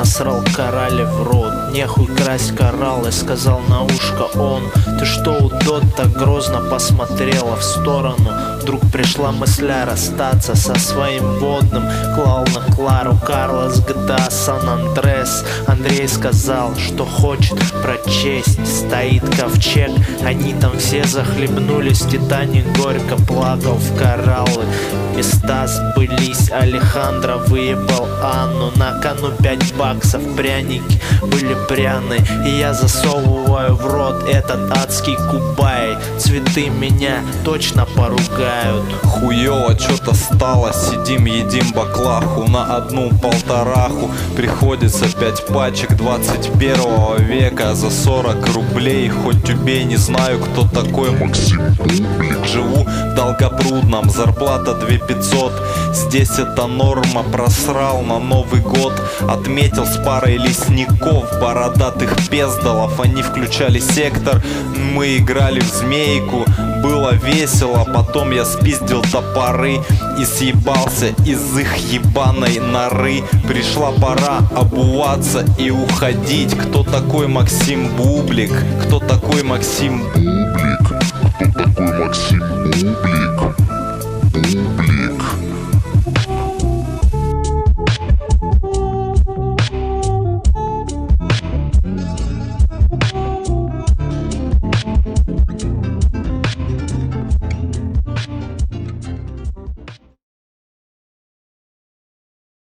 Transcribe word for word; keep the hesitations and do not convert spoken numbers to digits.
насрал корале в рот. Нехуй красть кораллы, сказал на ушко он. Ты что, удот, так грозно посмотрела в сторону? Вдруг пришла мысля расстаться со своим водным. Клал на Клару Карлос, джи ти эй Сан-Андрес. Андрей сказал, что хочет прочесть. Стоит ковчег, они там все захлебнулись. Титаник горько плакал в кораллы. Места сбылись, Алехандро выебал Анну. На кону пять баксов, пряники были пряные. И я засовываю в рот этот адский кубай. Цветы меня точно поругают. Хуёво чё-то стало, сидим, едим баклаху. На одну полтораху приходится пять пачек двадцать первого века за сорок рублей. Хоть убей, не знаю, кто такой Максим Бублик. Живу в Долгопрудном, зарплата две пятьсот. Здесь это норма, просрал на Новый год. Отметил с парой лесников, бородатых пездалов. Они включали сектор, мы играли в змейку. Было весело, потом я спиздил топоры и съебался из их ебаной норы. Пришла пора обуваться и уходить. Кто такой Максим Бублик? Кто такой Максим Бублик? Кто такой Максим Бублик?